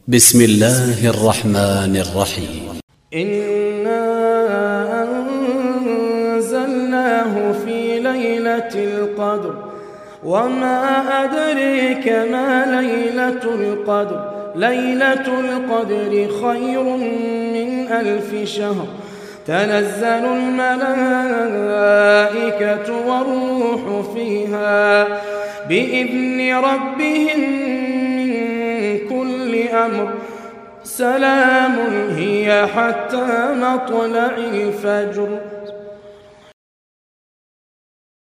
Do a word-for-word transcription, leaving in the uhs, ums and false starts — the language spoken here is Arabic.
بسم الله الرحمن الرحيم. إنا أنزلناه في ليلة القدر وما أدريك ما ليلة القدر ليلة القدر خير من ألف شهر تنزل الملائكة والروح فيها بإذن ربهم من كل أمر سلام هي حتى مطلع الفجر.